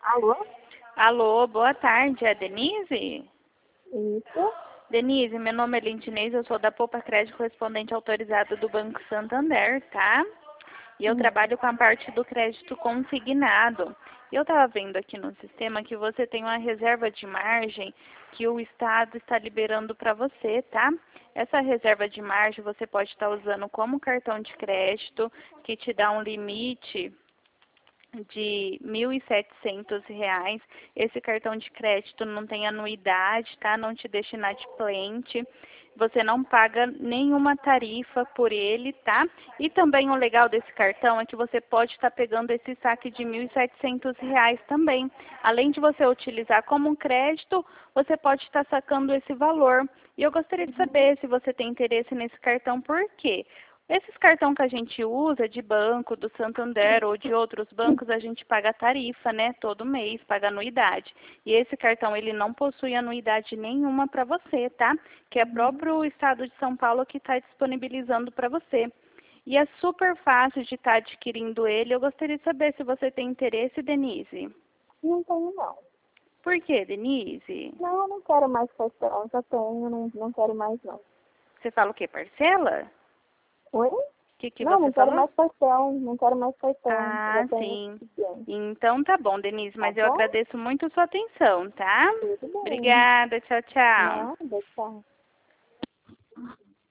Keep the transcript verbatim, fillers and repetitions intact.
Alô? Alô, boa tarde, é a Denise? Isso. Denise, meu nome é Lindinês, eu sou da Poupa Crédito correspondente autorizado do Banco Santander, tá? E eu Hum. trabalho com a parte do crédito consignado. E eu estava vendo aqui no sistema que você tem uma reserva de margem que o Estado está liberando para você, tá? Essa reserva de margem você pode estar usando como cartão de crédito, que te dá um limite de mil e setecentos reais. Esse cartão de crédito não tem anuidade, tá? Não te deixa inadimplente. Você não paga nenhuma tarifa por ele, tá? E também o legal desse cartão é que você pode estar pegando esse saque de mil e setecentos reais também. Além de você utilizar como um crédito, você pode estar sacando esse valor. E eu gostaria de saber se você tem interesse nesse cartão, por quê? Esses cartão que a gente usa de banco, do Santander ou de outros bancos, a gente paga tarifa, né? Todo mês, paga anuidade. E esse cartão, ele não possui anuidade nenhuma para você, tá? Que é próprio Estado de São Paulo que está disponibilizando para você. E é super fácil de estar adquirindo ele. Eu gostaria de saber se você tem interesse, Denise. Não tenho, não. Por quê, Denise? Não, eu não quero mais cartão. Já tenho, não, não quero mais, não. Você fala o quê? Parcela? Oi? O que, que Não, você não quero falou? mais cartão. Não quero mais cartão. Já Ah, tenho o sim. suficiente. Então tá bom, Denise, Tá mas eu bom? agradeço muito a sua atenção, tá? Tudo bem. Obrigada, tchau, tchau. Nada, tchau.